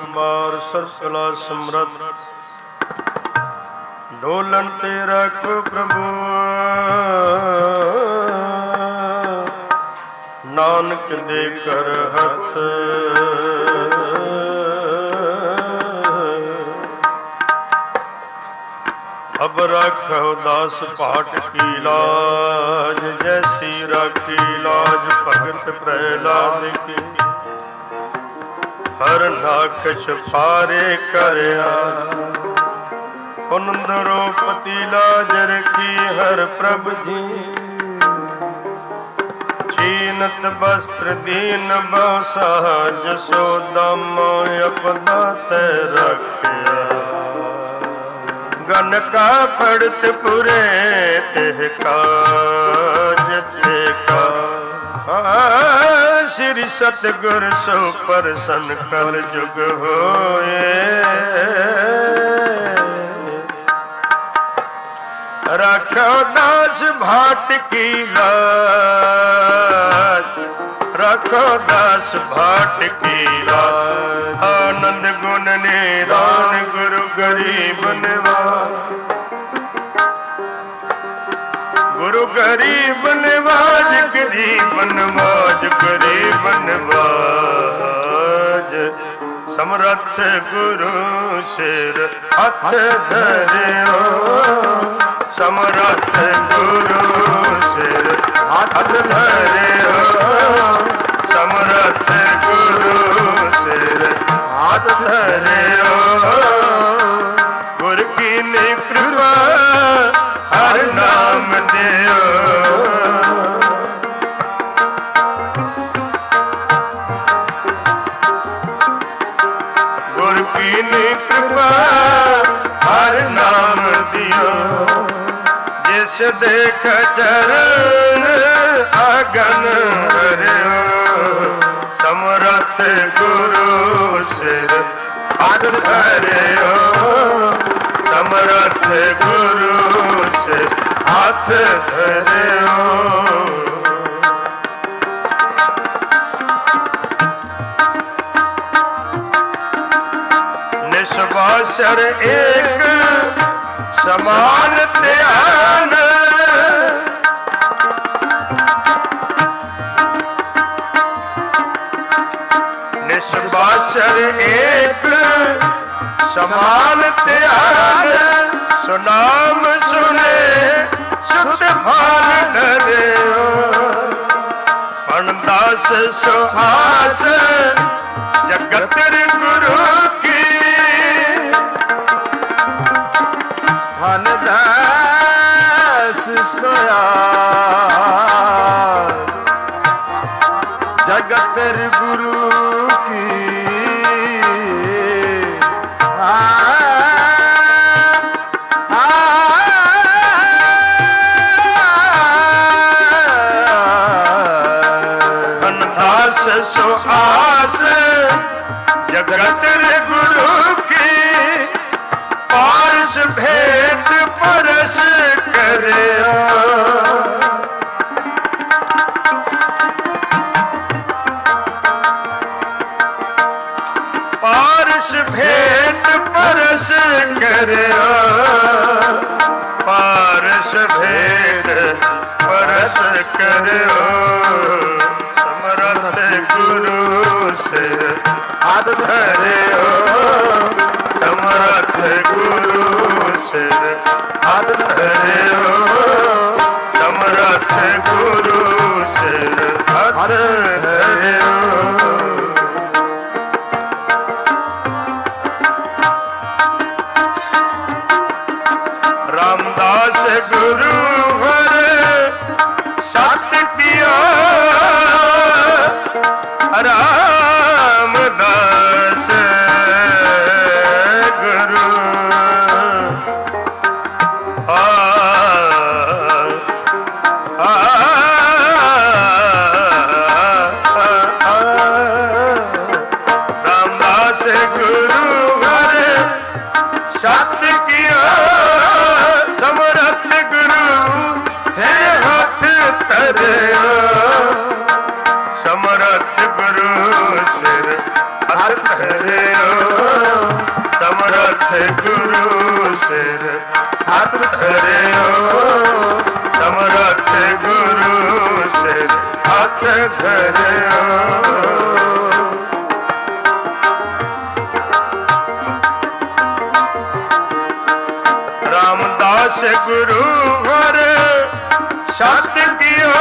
कुमार सर्व कला समृद्ध डोलन ते रखो प्रभु नानक दे कर हथ अब राखो दास पाठ की लाज जैसी राखी लाज भगत प्रहलाद की हर नाखश पारे करया कुंदरोपति लाज रखी हर प्रभु जी चीनत वस्त्र दीन बहु सहज सोदम अपदा ते रखया गन का पड़त पुरे तेह काज ते का श्री सतगुर सो परसन कल जुग होए रखो दास भाट की लाज रखो दास भाट की लाज आनंद गुण निदान गुरु गरीब निवाज गुरु गरीब निवाज गरीब नवाज गरीब नवाज समर्थ गुरु सिर हथ धरियो समर्थ गुरु सिर हथ धरियो समर्थ गुरु सिर हाथ धरियो गुर की कृपा हर नाम दियो गुर की कृपा हर नाम दियो जिस देख चरण आगन हरियो समर्थ गुरु सिर हाथ धरियो समर्थ गुरु सिर हाथ धरियो निस्वासर एक समान ध्यान निस्वासर एक समान ध्यान सुनाम सुने सुध भान डरियो पणदास सुहास जगत गुरु की धनदास सोयास जगत गुरु की धनदास सुहास जगत गुरु की पारस भेंट परस करया पारस भेंट परस करया पारस भेंट परस करयो समर्थ गुरु से हाथ धरियो समर्थ गुरु से हाथ धरियो समर्थ गुरु से हाथ धरियो रामदास गुरु हर सत्य किया रामदास गुरु रामदास गुरु हर सत्य किया समर्थ गुरु से हाथ धरियो समर्थ गुरु सिर हाथ धरियो गुरु सिर हाथ धरियो समर्थ गुरु सिर हाथ धरियो। रामदास गुरु हर सत कियो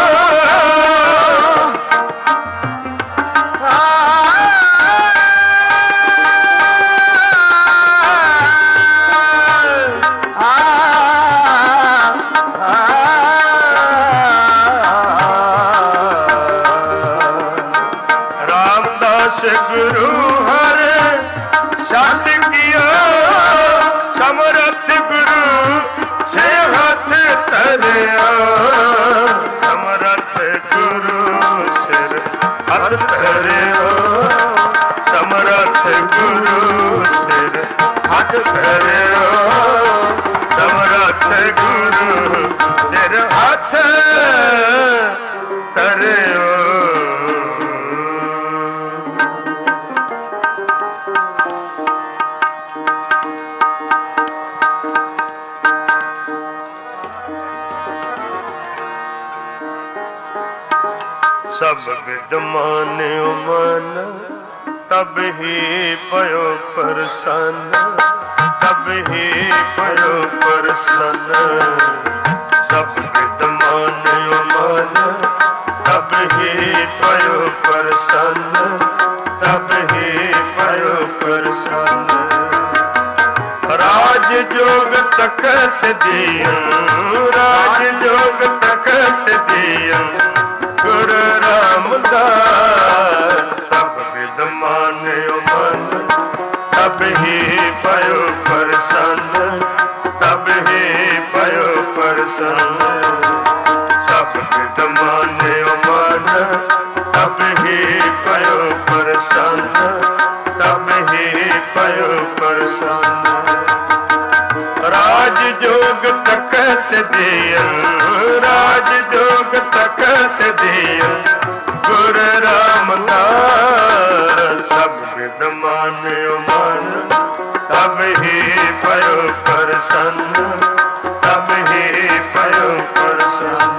गुरु हर सत कियो समर्थ गुरु से हाथ धरियो समर्थ गुरु सिर हाथ धरियो समर्थ गुरु सिर हाथ धरियो समर्थ गुरु सिर हाथ धरियो। सब विद मान्यो मन तब ही पयो प्रसन्न तब ही पयो प्रसन्न। सब विद मान्यो मन तब ही पयो प्रसन्न तब ही पयो प्रसन्न। राज जोग तखत दियो राज जोग तखत दियो गुरु रामदास। सब विद मान्यो मन तब ही पयो प्रसन्न तब ही पयो प्रसन्न। सब विद मान्यो मन तब ही पयो प्रसन्न तब ही पयो प्रसन्न। राज जोग तखत दियो राज जोग तखत दियो गुरु रामदास। सब विद मान्यो मन तब ही पयो प्रसन्न तब ही पयो प्रसन्न।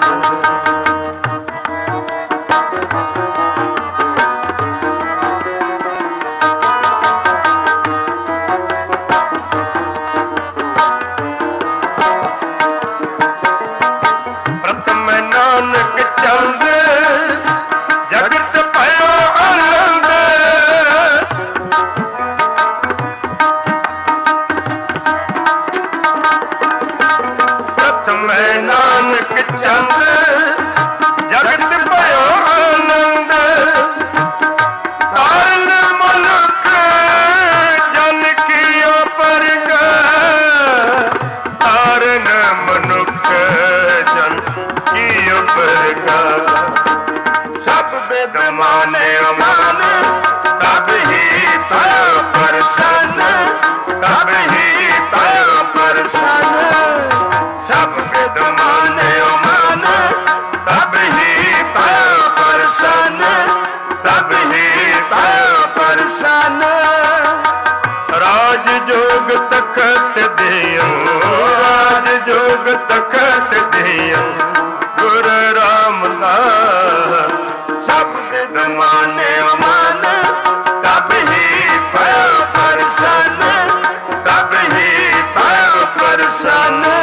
सब विद मान्यो मन तब ही पयो प्रसन्न तब ही पयो प्रसन्न। राज जोग तखत दियो राज जोग तखत दियो गुरु रामदास। सब विद मान्यो मन तब ही पयो प्रसन्न तब ही पयो प्रसन्न।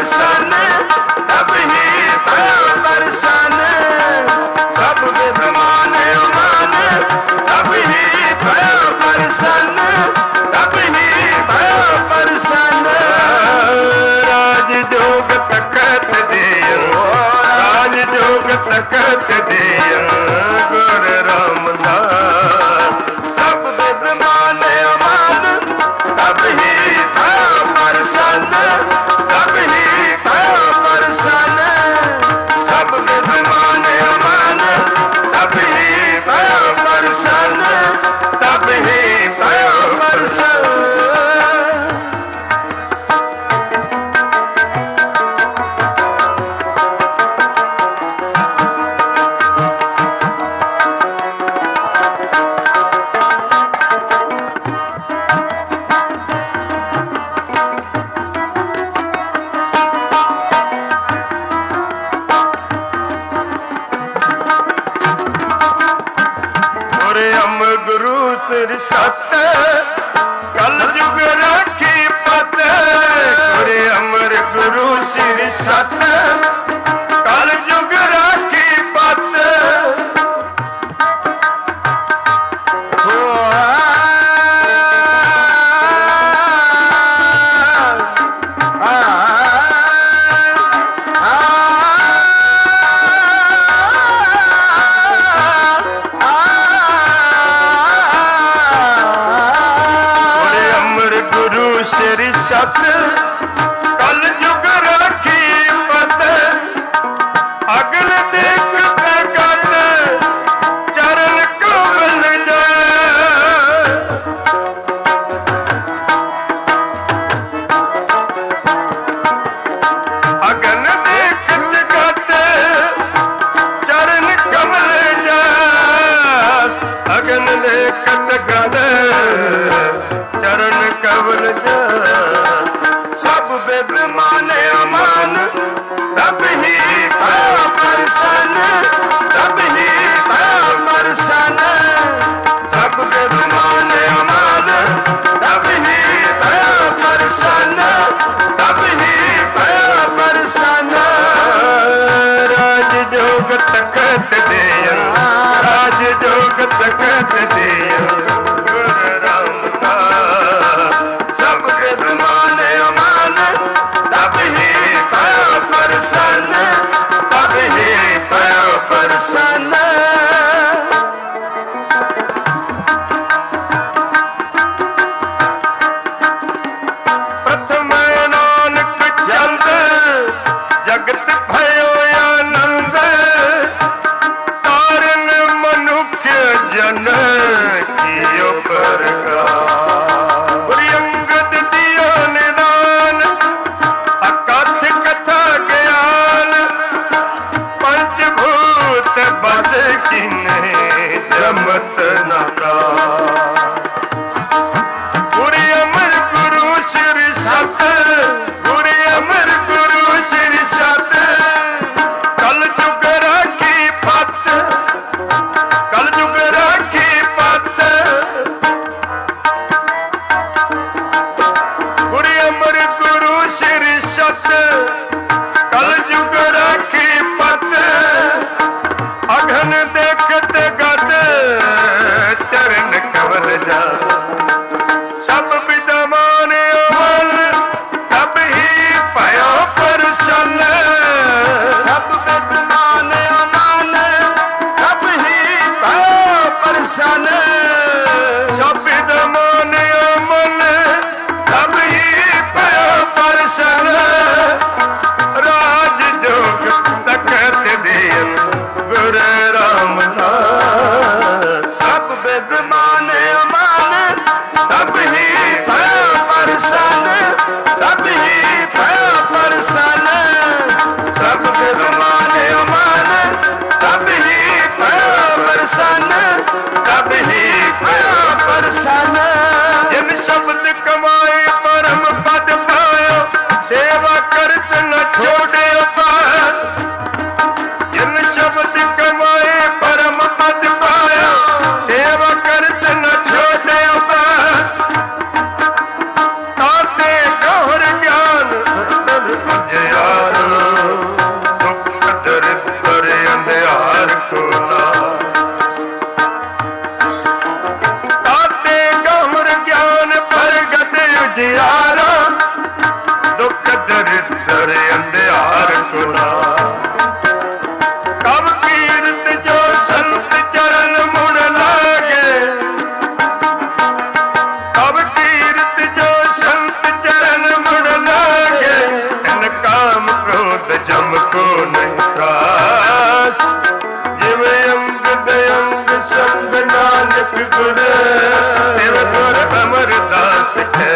परसन तब ही भयो परसन सब विद माने मान तब ही भयो परसन तब ही भयो परसन राज जोग तखत दियो राज जोग तखत दियो गुर रामदास सब विद माने मान तब ही भयो परसन तब ही भयो परसन सब विद माने मान तब ही भयो परसन तब ही भयो परसन सत कल जुग राखी पत गुरे अमर गुरु श्री सत कल जुग राखी पत श्री सत कल जुग राखी पत अगल देख प्रगट चरण कमल जाय अगन देख प्रगट चरण कमल जाय अगन देख प्रगट चरण कमल सब विद माने अमान तब ही भयो परसन तब ही भयो परसन सब विद माने अमान तब ही भयो परसन तब ही भयो परसन राज जोग तखत दियो राज जोग तखत दियो गुर रामदास सब विद माने अमान तब ही भयो गुर देव गुर अमरदास है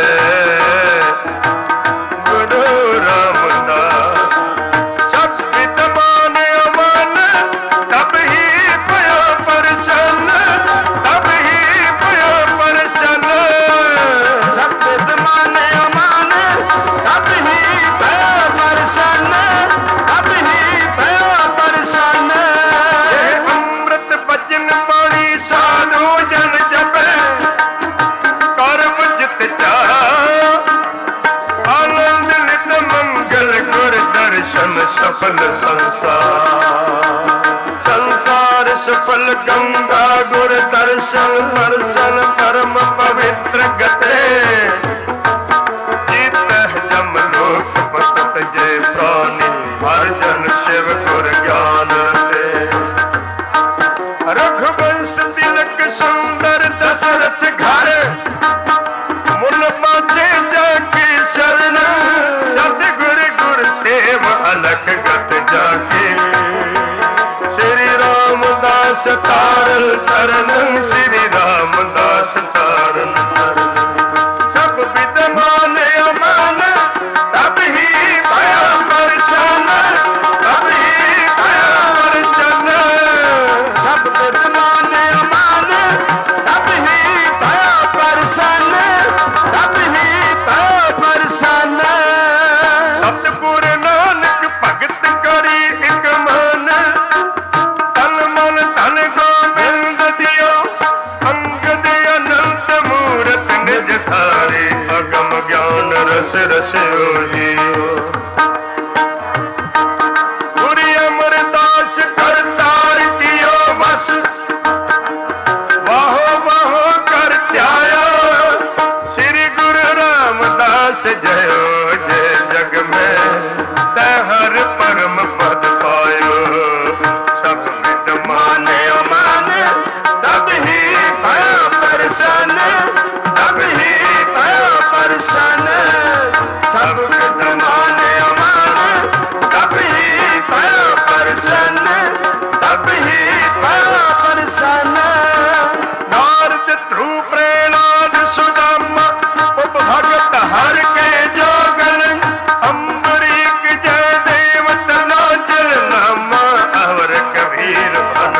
गुरु रामदास। सब विद्वान अमन तब ही भयो प्रसन्न, तब ही भयो प्रसन्न। सब विद्वान अमन तब ही भयो प्रसन्न, तब ही भयो प्रसन्न। अमृत बचन बाणी साधु जन जपे कर बुझत जा, आनंद नित मंगल गुर दर्शन सफल संसार। संसार सफल गंगा गुर दर्शन दर्शन परम पवित्र गते। जीत जम लोक पतत जय प्राणी हर जन शिव गुर ज्ञान रते। रघुवंश तिलक सुंदर दशरथ घर, मुन बाचे जाके शरण। सतगुर गुर सेव अलख गत जाके। श्री रामदास तारन तरन, श्री रामदास तारन तरन। सब विद्वान अमन तब ही भया प्रसन्न, तब ही भया प्रसन्न। सब विद्वान अमन तब ही भया प्रसन्न, तब ही भया प्रसन्न। सतगुर नानक भगत करी एक मन, तन मन धन गोबिंद दियो। अंगद अनंत मूरत निज धारे, अगम ज्ञान रस रस ओहियो। गुरु अमरदास करतार कियो बस, वाहो वाहो कर त्याया। श्री गुरु रामदास जयो जय जग में, तै हर परम पद पायो। सब विद्वान अमन तब ही भयो प्रसन्न, तब ही भयो प्रसन्न। सब विद्वान अमन तब ही भयो प्रसन्न, तब ही भयो प्रसन्न। नारद ध्रुव प्रहलाद सुदामा उपभगत हर के जोगन। अम्बरीक जय देव तना जल नामा अवर कबीर बन।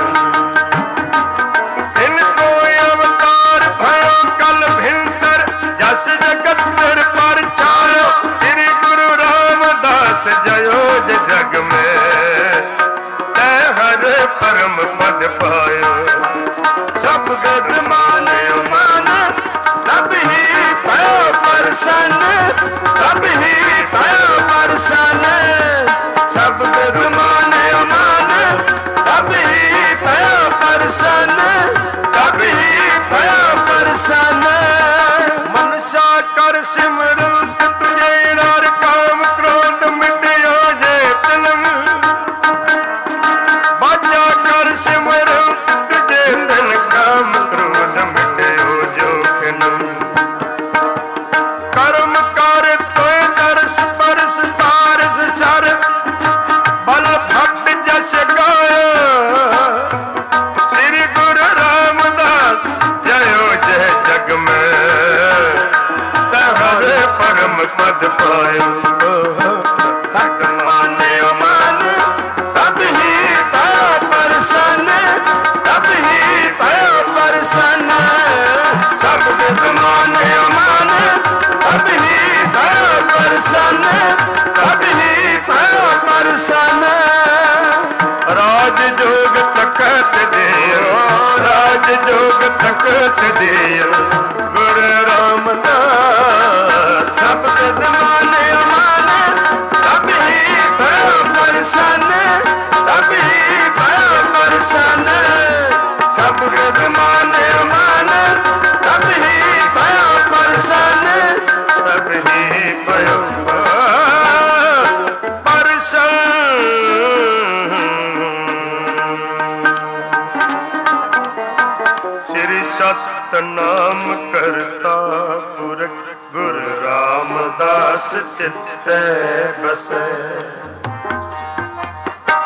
इनको अवतार भयो कल भिंतर, जस जगत पर छायो। श्री गुरु रामदास जयो जग में, तै हर परम पद पायो। सब विद्वान अमन तब ही भयो प्रसन्न, तब ही भयो प्रसन्न। सब विद्वान अमन तब ही भयो प्रसन्न, तब ही भयो प्रसन्न। मनुष्य कर सिमरन तुझे नार काम क्रोध मिटयो जे तन। बाजा कर सिमरन तुझे धन काम क्रोध मिटयो जोखन। कर्म कर तोय दर्श परस तारस सर, बल भक्त जस गाया। श्री गुरु रामदास जयो जय जग में, तै हर परम पद पायो। सतमान अमन तब ही भयो प्रसन्न, तब ही भयो प्रसन्न। सब विद्वान अमन तब ही भयो प्रसन्न, तब ही भयो प्रसन्न। राज जोग तखत दियो, राज जोग तखत दियो गुरु रामदास। सब विद्वान अमन तब ही भयो प्रसन्न, तब ही भयो प्रसन्न। सब विद्वान अमन तब ही भयो प्रसन्न, तब ही भयो श्री सतनाम करता पुरख गुरु रामदास चित्त बसे।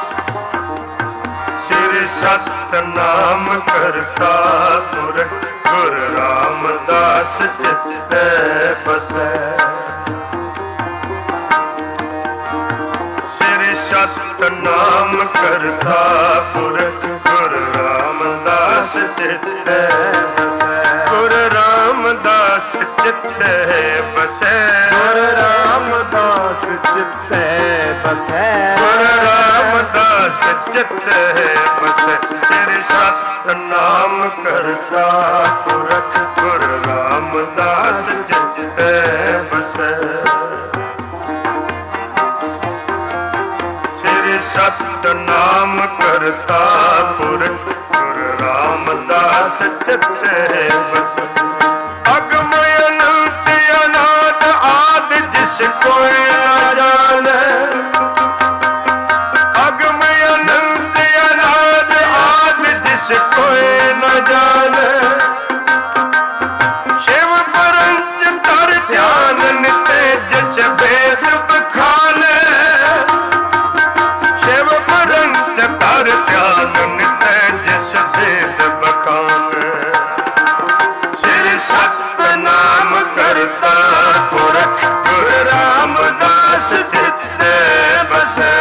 श्री सतनाम करता पुरख ਗੁਰੂ ਰਾਮਦਾਸ ਚਿੱਤੈ ਬਸੈ। ਸ੍ਰੀ ਸਤਿਨਾਮ ਕਰਤਾ ਪੁਰਖ ਗੁਰੂ ਰਾਮਦਾਸ ਚਿੱਤੈ ਬਸੈ। ਗੁਰੂ ਰਾਮਦਾਸ ਚਿੱਤੈ ਬਸੈ। ਗੁਰੂ ਰਾਮਦਾਸ ਚਿੱਤੈ ਬਸੈ। ਗੁਰੂ ਰਾਮਦਾਸ ਚਿੱਤੈ ਬਸੈ। ਸ੍ਰੀ ਸਤਿਨਾਮ ਕਰਤਾ ਪੁਰਖ ਗੁਰੂ ਰਾਮਦਾਸ ਚਿੱਤੈ ਬਸੈ। ਸ੍ਰੀ ਸਤਿਨਾਮ ਕਰਤਾ ਪੁਰਖ ਗੁਰੂ ਰਾਮਦਾਸ ਚਿੱਤੈ ਬਸੈ। ਅਗਮ ਅਨੰਤ ਅਨਾਦ ਆਦਿ ਜਿਸ ਕੋਈ ਨਾ ਜਾਣੈ। ਅਗਮ ਅਨੰਤ ਅਨਾਦ ਆਦਿ ਜਿਸ ਕੋਈ ਨਾ ਜਾਣੈ। ਸ਼ਿਵ ਪਰੰਜ ਧਰ ਧਿਆਨ ਨਿਤੇ ਜਿਸ ਭੇਦ ਬਖਾਨੈ। ਸ਼ਿਵ ਪਰੰਜ ਧਰ ਧਿਆਨ ਨਿਤੇ ਜਿਸ ਭੇਦ ਬਖਾਨੈ। ਸ੍ਰੀ ਸਤਿਨਾਮ ਕਰਤਾ ਪੁਰਖ ਗੁਰੂ ਰਾਮਦਾਸ ਚਿੱਤੈ ਬਸੈ।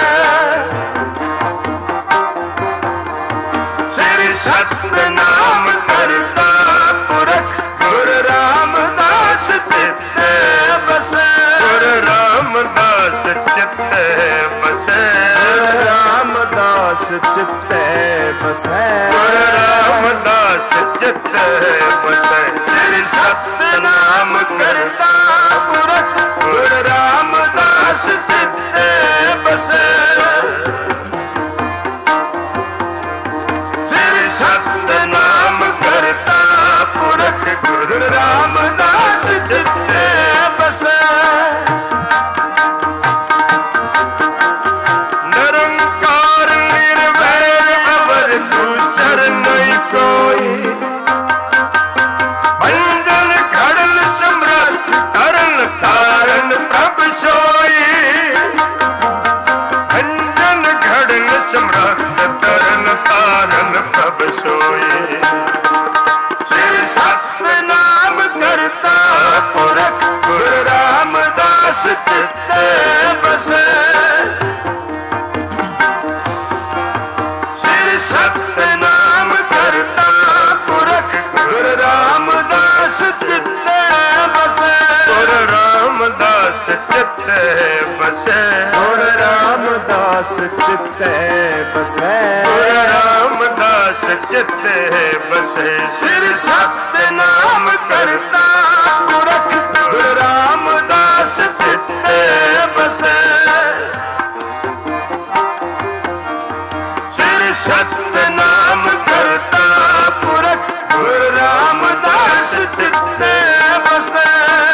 ਸ੍ਰੀ ਸਤਿਨਾਮ ਕਰਤਾ ਪੁਰਖ ਗੁਰੂ ਰਾਮਦਾਸ ਚਿੱਤੈ ਬਸੈ। ਗੁਰੂ ਰਾਮਦਾਸ ਚਿੱਤੈ ਬਸੈ। ਗੁਰੂ ਰਾਮਦਾਸ ਚਿੱਤੈ ਬਸੈ। ਗੁਰੂ ਰਾਮਦਾਸ ਚਿੱਤੈ ਬਸੈ। ਸ੍ਰੀ ਸਤਿਨਾਮ ਕਰਤਾ ਪੁਰਖ ਗੁਰੂ ਰਾਮਦਾਸ ਚਿੱਤੈ ਬਸੈ। ਸ੍ਰੀ ਸਤਿਨਾਮ ਕਰਤਾ ਪੁਰਖ ਗੁਰੂ ਰਾਮਦਾਸ ਚਿੱਤੈ ਬਸੈ। ਨਿਰੰਕਾਰ ਨਿਰਵੈਰ ਅਵਰ ਦੂਜਰ ਨਹੀਂ ਕੋਈ। ਭੰਜਨ ਖੜਲ ਸਮਰੱਥ ਤਰਨ ਤਾਰਨ ਪ੍ਰਭ ਸੋਈ। ਭੰਜਨ ਖੜਲ ਸਮਰੱਥ ਤਰਨ ਤਾਰਨ ਪ੍ਰਭ ਸੋਈ। ਸ੍ਰੀ ਸਤਿਨਾਮ ਕਰਤਾ ਪੁਰਖ ਗੁਰੂ ਰਾਮਦਾਸ ਚਿੱਤੈ ਬਸੈ। ਸ੍ਰੀ ਸਤਿਨਾਮ ਕਰਤਾ ਪੁਰਖ ਗੁਰੂ ਰਾਮਦਾਸ ਚਿੱਤੈ ਬਸੈ। ਗੁਰੂ ਰਾਮਦਾਸ ਚਿੱਤੈ ਬਸੈ। ਗੁਰੂ ਰਾਮਦਾਸ ਚਿੱਤੈ ਬਸੈ। ਗੁਰੂ ਰਾਮਦਾਸ ਚਿੱਤੈ ਬਸੈ। ਸ੍ਰੀ ਸਤਿਨਾਮ ਕਰਤਾ ਪੁਰਖ ਗੁਰੂ ਰਾਮਦਾਸ ਚਿੱਤੈ ਬਸੈ। ਸ੍ਰੀ ਸਤਿਨਾਮ ਕਰਤਾ ਪੁਰਖ ਗੁਰੂ ਰਾਮਦਾਸ ਚਿੱਤੈ ਬਸੈ।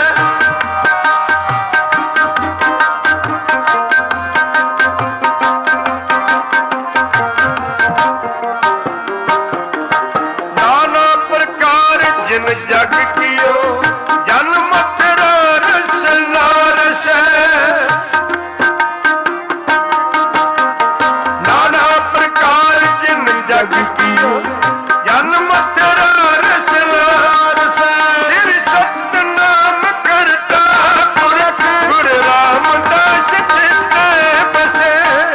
ਨਾਨਾ ਪ੍ਰਕਾਰ ਜਿਨ ਜਗ ਕੀਓ ਜਨ ਮਥੁਰਾ ਰਸ ਨਾ ਰਸੈ। ਨਾਨਾ ਪ੍ਰਕਾਰ ਜਿਨ ਜਗ ਕੀਓ ਜਨ ਮਥੁਰਾ ਰਸ ਨਾ ਰਸੈ। ਸ੍ਰੀ ਸਤਿਨਾਮ ਕਰਤਾ ਪੁਰਖ ਗੁਰੂ ਰਾਮਦਾਸ ਚਿੱਤੈ ਬਸੈ।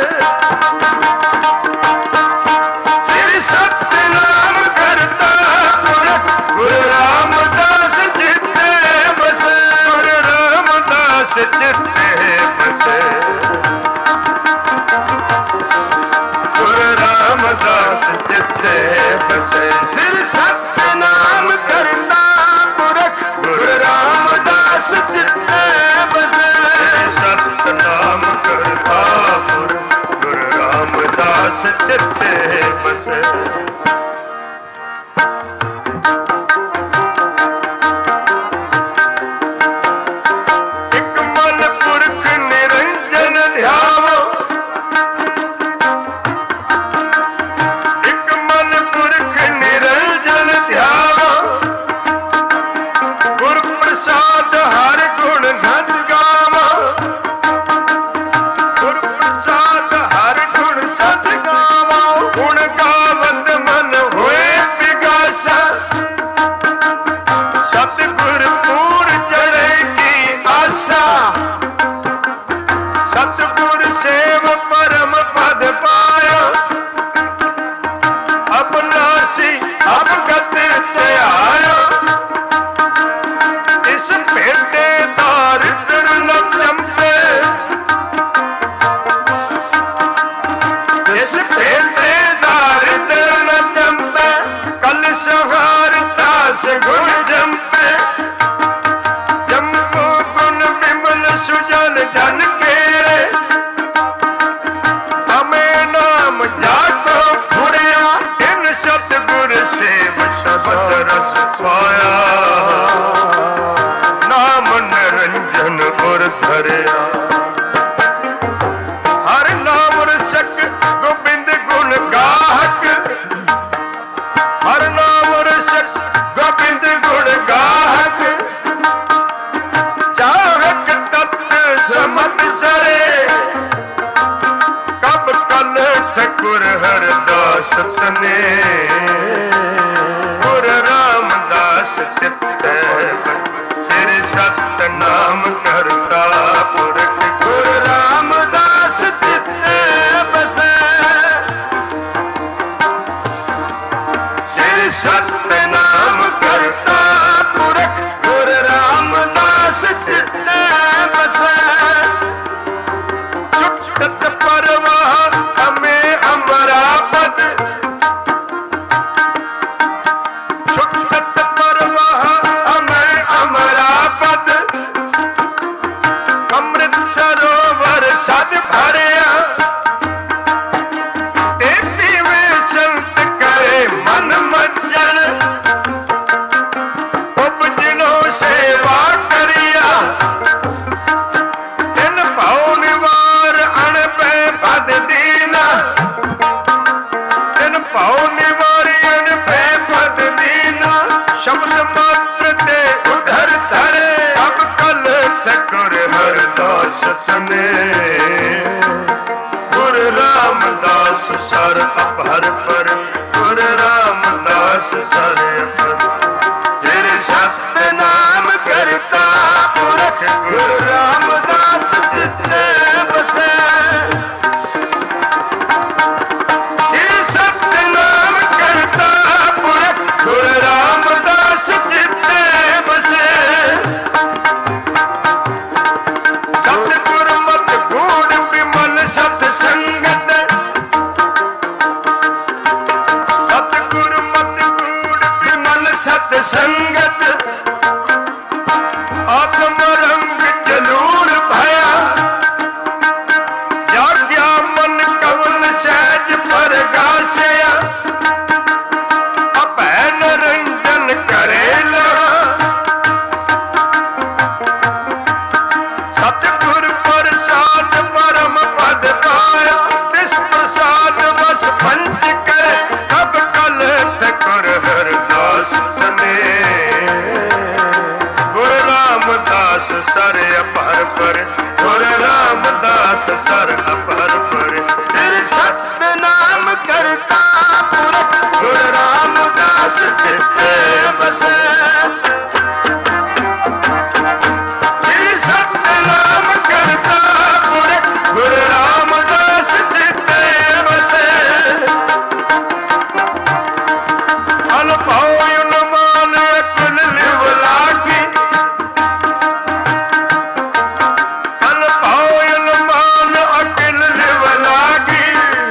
ਸ੍ਰੀ ਸਤਿਨਾਮ ਕਰਤਾ ਪੁਰਖ ਗੁਰੂ ਰਾਮਦਾਸ ਚਿੱਤੈ ਬਸੈ। ਗੁਰੂ ਰਾਮਦਾਸ ਚਿੱਤੈ ਬਸੈ। ਗੁਰੂ ਰਾਮਦਾਸ ਚਿੱਤੈ ਬਸੈ। ਸ੍ਰੀ ਸਤਿਨਾਮ ਕਰਤਾ ਪੁਰਖ ਗੁਰੂ ਰਾਮਦਾਸ ਚਿੱਤੈ ਬਸੈ। ਸਤਿਨਾਮ ਕਰਤਾ ਪੁਰਖ ਗੁਰੂ ਰਾਮਦਾਸ ਚਿੱਤੈ ਬਸੈ। ਇਕ ਮਨ ਪੁਰਖ ਨਿਰੰਜਨ ਧਿਆਵੋ। ਇਕ ਮਨ ਪੁਰਖ ਨਿਰੰਜਨ ਧਿਆਵੋ। ਗੁਰ ਪ੍ਰਸਾਦ ਹਰ ਗੁਣ ਸਤ ਗਾਵੋ। ਗੁਰ ਪ੍ਰਸਾਦ ਹਰ ਗੁਣ ਸਤ ਗਾਵੋ। ਗੁਣ ਗਾਵਤ ਮਨ ਹੋਏ ਵਿਗਾਸਾ। सतगुर पूर जड़े की आशा, सतगुर सेव परम पद पाया, अपनासी अवगत ते आया। इस भेटे दारिद्र न चंपे, इस भेटे दारिद्र न चंपे, कल सहार दास गुण जंपे। जम्बो गुण विमल सुजन जन केरे, हमें नाम जाको फुरिया, इन सतगुर सेव शब्द रस पाया। नाम निरंजन और धरिया, हर नाम रसक गोविंद गुण गाहक, हर नाम रसक गोविंद गुण गाहक। चाहक तत्व समत सरे, कब कल ठकुर हरदास तने। गुर रामदास चित्त श्री सत्य नाम करता पुरख, गुर रामदास चित्त बसे। श्री सत्य नाम करता पुरख, गुर रामदास चित्त बसे। छुटत परवाह हमें अमरापद, छुटत परवाह हमें अमरापद। अमृत सरोवर सद भरिया, तेती में संत करे मन मज्जन। उपजनो सेवा करिया, इन भाव निवार अण पे पद दीना, इन भाव निवारी अण पे पद दीना। शब्द मात्र ते उधर धरे, अब कल ठकुर हरदास सने। गुर रामदास सर अपहर पर, गुर रामदास सर अपहर। श्री सत्य नाम करता पुरख, गुरु रामदास चित्त बसे। श्री सत्य नाम करता पुरख, गुरु रामदास चित्त बसे। सतगुर मत गूढ़ विमल सत संगत, सतगुर मत गूढ़ विमल सत संगत। आत्म रंग जलूर भया, जाग्या मन कवल सहज परगासया। अभय निरंजन करेला, सतगुर प्रसाद परम पद पाया। इस प्रसाद बस पंच करे, कब कल ठकुर हरदास सने। गुरु रामदास सर अपहर पर, गुरु रामदास सर अपहर पर। श्री सत्य नाम करता पुरख, गुरु रामदास चित्त बसे। श्री सत्य नाम करता पुरख, गुरु रामदास चित्त बसे। अनुभव अनुमान अकुल लिव लागी, अनुभव अनुमान अकुल लिव लागी।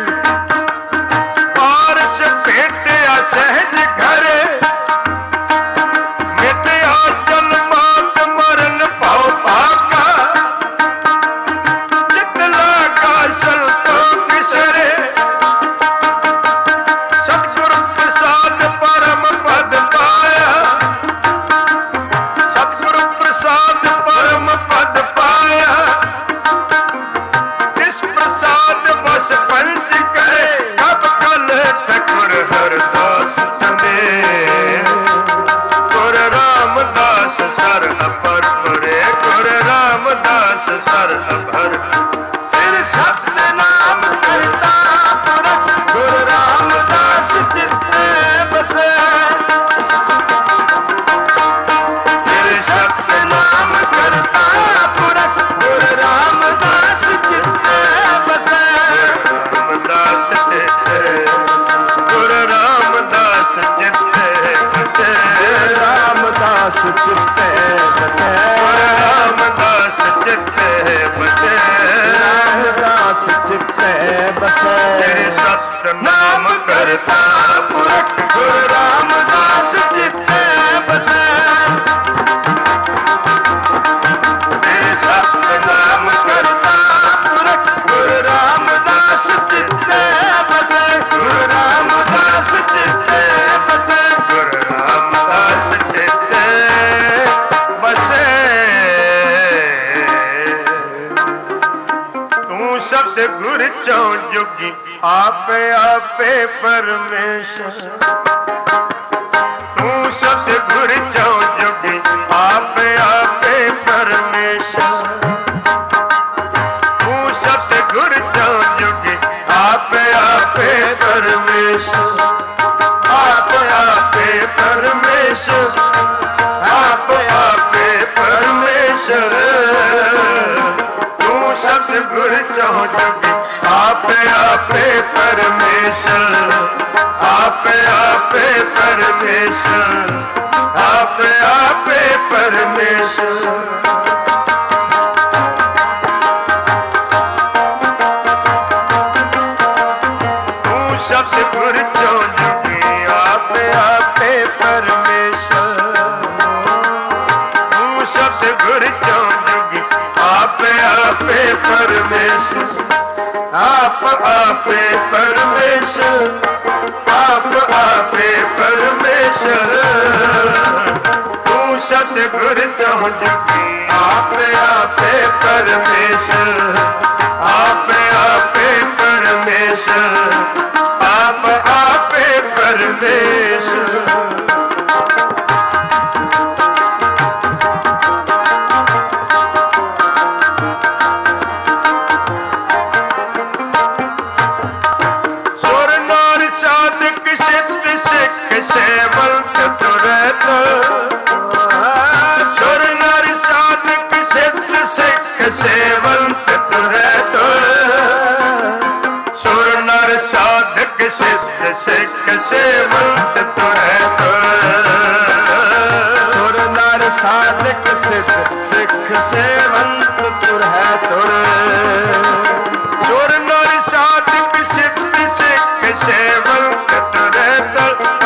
पारस भेटिया सहज घरे, मिटया बसे, रामदास चित्ते बसे, रामदास चित्ते बसे। तेरे सत्य नाम करता पुरख गुरु रामदास चित्ते बसे, तेरे सत्य नाम करता पुरख गुरु रामदास चित्ते बसे, गुरु रामदास चित्ते बसे, गुरु रामदास चित्ते बसे। तू सबसे गुरु चौ जोगी आपे आपे परमेश्वर, तू सबसे गुरु चौ जोगी आपे आपे परमेश्वर, तू सबसे गुरु चौ जोगी आपे आपे परमेश्वर, आप आपे परमेश्वर, आप आपे परमेश्वर। तू सबसे गुरु चौ जोगी आपे आपे परमेश्वर, आपे आपे परमेश्वर, आपे आपे परमेश्वर। तू सबसे गुरु चौ जोगी आपे आपे परमेश्वर, तू सबसे गुरु चौ जोगी आपे आपे परमेश्वर, आप आपे परमेश्वर, आप आपे परमेश्वर। तू सबसे गुरु चौ जोगी आपे आपे परमेश्वर, आपे आपे परमेश्वर, आप आपे परमेश्वर। सेवंत तुरे तो सुर नर साधक सिद्ध सिख सेवंत तुरे तो, सुर नर साधक सिद्ध सिख सेवंत तुरे तुर, सुर नर साधक सिद्ध सिख सेवंत तुरे तो,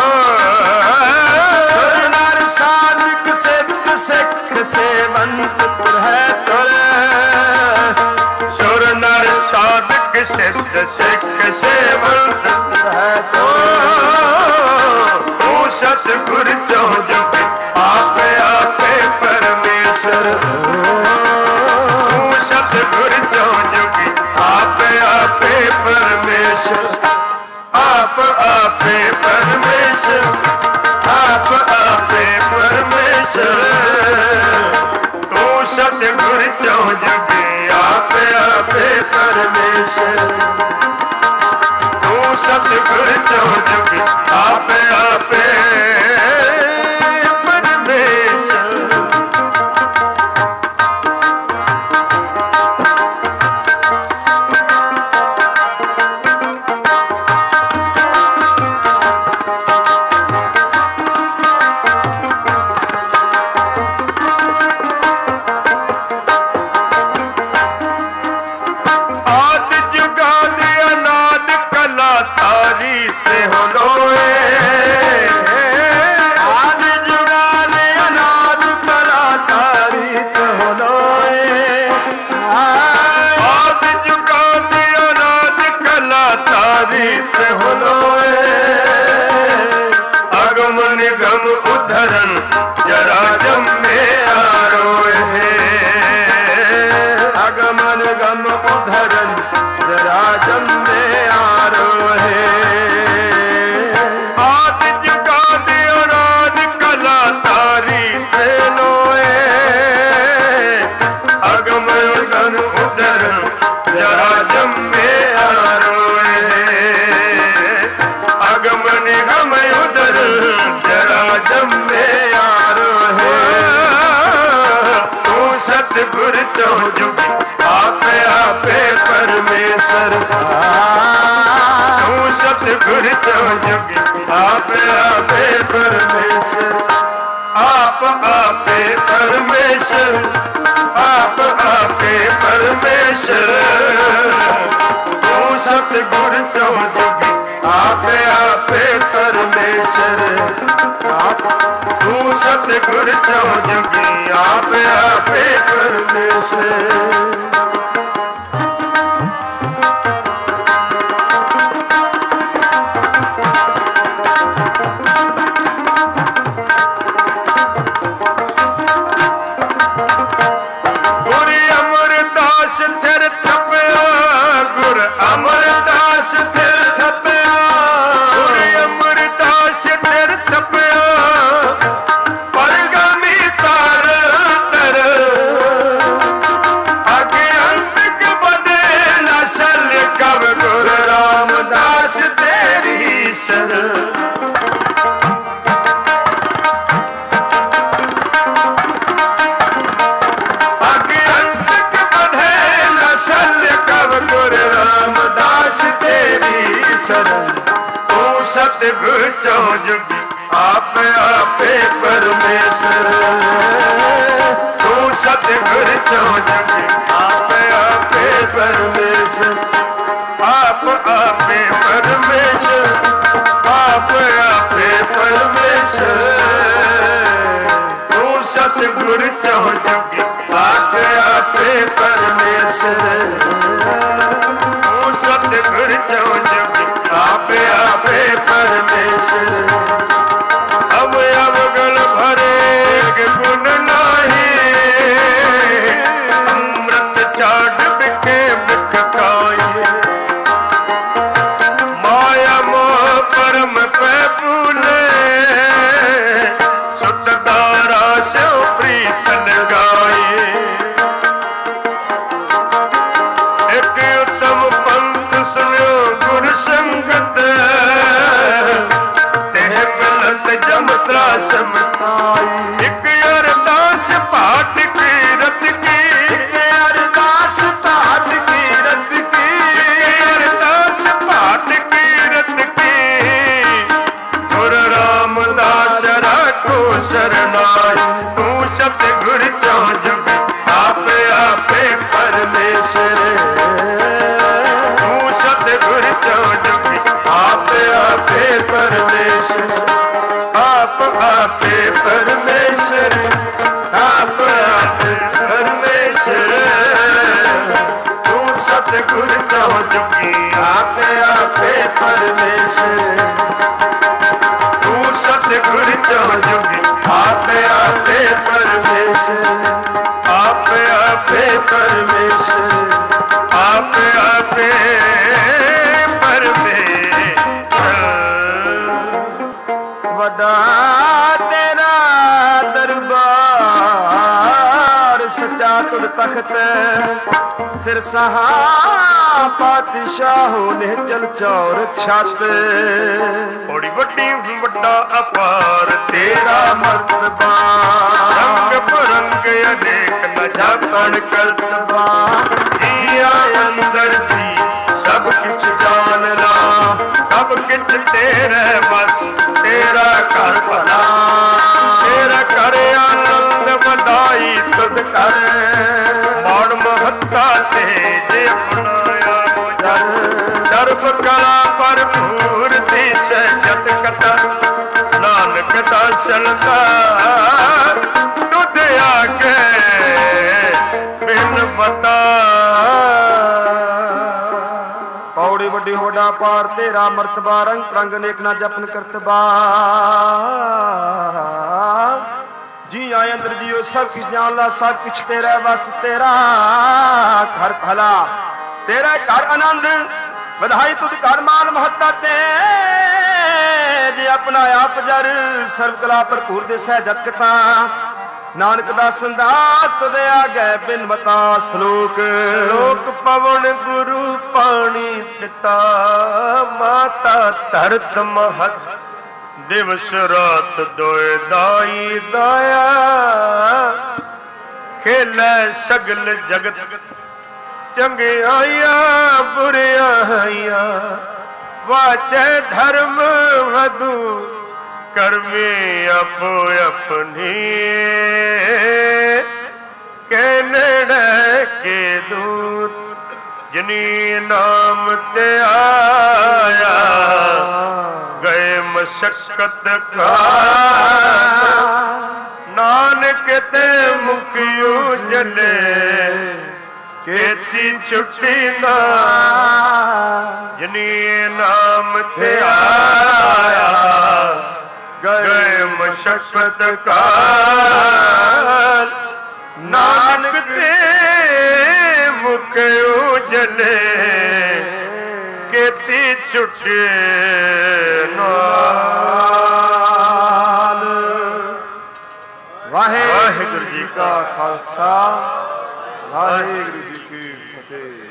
सुर नर साधक सिद्ध सिख सेवंत तुरे तुर, सुर नर साधक सिद्ध सिख सेवंत तुरे तो। तू सतगुरु चौ जोगी आपे आपे परमेश्वर, तू सतगुरु चौ जोगी आपे आपे परमेश्वर, आप आपे परमेश्वर, आप आपे परमेश्वर। तू सतगुरु चौ जोगी आपे आपे परमेश्वर, तू सतगुरु चौ जोगी आपे आपे परमेश्वर। आदि जुगादि अनाद कला तारी से हो लोए, आदि जुगादि अनाद कला तारी से हो लोए, आदि जुगादि अनाद कला तारी से हो लोए। अगम निगम उद्धरण जरा जम में आरोए, अगम निगम उद्धरण जरा जम में आरोहे। आदि जुगादि अनाद कला तारी से लोए, अगम निगम उद्धरण जरा जम में आरोए, अगम निगम उद्धरण जरा जम में आरोहे। तू सतगुरु चौ जोगी आपे आपे परमेश्वर, तू सतगुरु चौ जोगी आपे आपे परमेश्वर, आप आपे परमेश्वर, आप आपे परमेश्वर। तू सतगुर चो जुगी, आपे आपे परमेश्वर। तू सतगुर चो जुगी, आपे आपे परमेश्वर। सतगुर चो जुगी, आप आपे परमेश्वर। तू सतगुर चो जुगी, आप आपे परमेश्वर। आप आपे परमेश्वर, आप आपे परमेश्वर। तू सतगुर चो जुगी, आप आपे परमेश्वर। तू सतगुर चो जुगी, आपे आपे परमेश्वर। अब अवगल भरे गुण नाही, अमृत चाट बिके बिख खाए। माया मोह परम पे भूले, सुत दारा से प्रीत लगाए। एक उत्तम पंथ सुनो गुर संगत, तेह मिलत जमत्रा समताई। एक अरदास पाठ की रत की, अरदास पाठ की रत की, अरदास पाठ की रत की। गुर रामदास राखो शरणाई। तू सतगुर चो जुगी, आपे आपे परमेश्वर। तू सतगुर चो जुगी, आपे आपे परमेश्वर। आप आपे परमेश्वर, आप आपे परमेश्वर। तू सतगुर चो जुगी, आपे आपे परमेश्वर। तू सतगुर चो जुगी, आपे आपे परमेश्वर। आपे आपे परमेश्वर, आपे आपे वड्डा तेरा दरबार, सच्चा तुद तख्त सिर सहा पातशाह ने चल चौर छत। बड़ी वड्डी वड्डा अपार तेरा मर्तबा, रंग बिरंग अनेक न जापन करतबा। जिया अंदर जी सब कुछ जानना, सब कुछ तेरे बस, तेरा घर भला, तेरा कर आनंद बधाई तुद कर। मौड़ महत्ता तेज अपनाया जर, दर्ब कला भरपूर दिश जत कटा। नानक दर्शन दा तुद आगे बिन बता। पौड़ी वड्डी होड़ा पार तेरा मर्तबा, रंग प्रंग नेक ना जपन करतबा। जी आए अंदर जियो सब कुछ जान ला, सब कुछ तेरा बस, तेरा घर भला, तेरा घर आनंद बधाई तुद घर मान महत्ता ते। जे अपना आप जर सर्व कला भरपूर दिसै जत कथा। नानक दा संदास तुदे आगे बिन बता श्लोक। लोक पवन गुरु पानी पिता, माता धरत महत, दिवस रात दोए दाई दाया। खेलै सगल जगत, चंगियाइया बुरियाइया। वाचै धर्म वधु ਕਰਮੀ ਆਪੋ ਆਪਣੀ ਕੇ ਨੇੜੇ ਕੇ ਦੂਰ ਜਿਨੀ ਨਾਮ ਤੇ ਆਇਆ ਗਏ ਮਸ਼ਕਤ ਕਾ ਨਾਨਕ ਤੇ ਮੁਕਿਓ ਜਲੇ ਕੀਤੀ ਛੁੱਟੀ ਨਾ ਜਿਨੀ ਨਾਮ ਤੇ ਆਇਆ ਗਏ ਮਸ਼ਕਤ ਕਾਲ ਨਾਨਕ ਤੇ ਮੁਕਿਓ ਜਲੇ ਕੀਤੀ ਛੁੱਟੀ ਨਾਲ। ਵਾਹਿਗੁਰੂ ਜੀ ਕਾ ਖਾਲਸਾ ਵਾਹਿਗੁਰੂ ਜੀ ਕੀ ਫਤਿਹ।